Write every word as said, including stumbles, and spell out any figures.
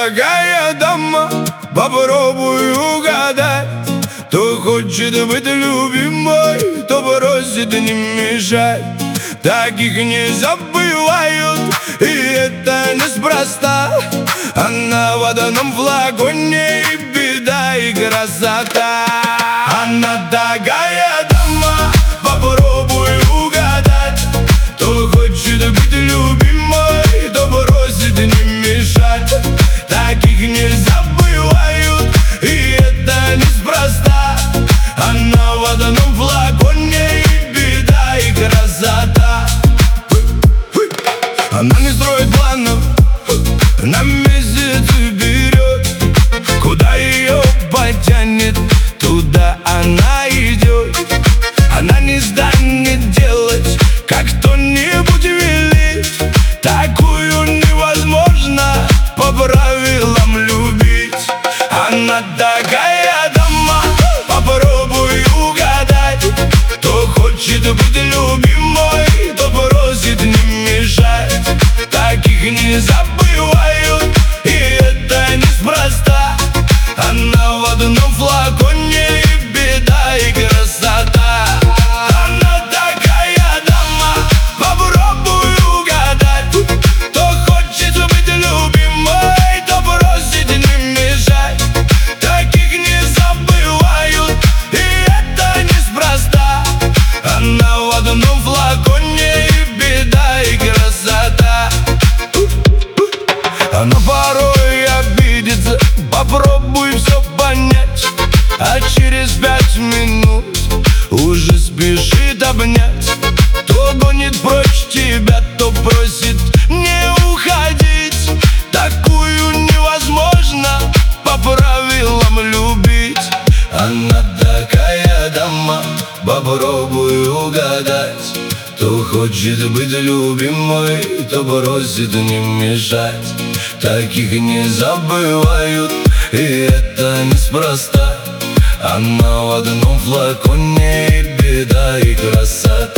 такая дама, попробуй угадать. То хочет быть любимой, то просит не мешать. Таких не забывают, и это неспроста. Она в одном флаконе, и беда, и красота. Она такая дама, попробуй угадать. То хочет быть любимой, то просит не мешать. Таких не забывают, и это неспроста. Она в одном флаконе, и беда, и красота. Она не строит планов на месяц вперед. Куда ее потянет, туда она идет. Она не станет делать, как кто-нибудь велит. Такую невозможно по правилам любить. Она такая дама, попробуй угадать. То хочет быть любимой, то просит не мешать. Таких не забывают, и это неспроста. Она в одном флаконе, и беда, и красота. Она такая дама, попробуй угадать. То хочет быть любимой, то просит не мешать. Таких не забывают, и это неспроста. Она в одном флаконе, и беда, и красота. Она порой обидится, попробуй все понять. А через пять минут уже спешит обнять. То гонит прочь тебя, то просит не уходить. Такую невозможно по правилам любить. Она такая дама, попробуй угадать. То хочет быть любимой, то просит не мешать. Таких не забывают, и это неспроста. Она в одном флаконе, и беда, и красота.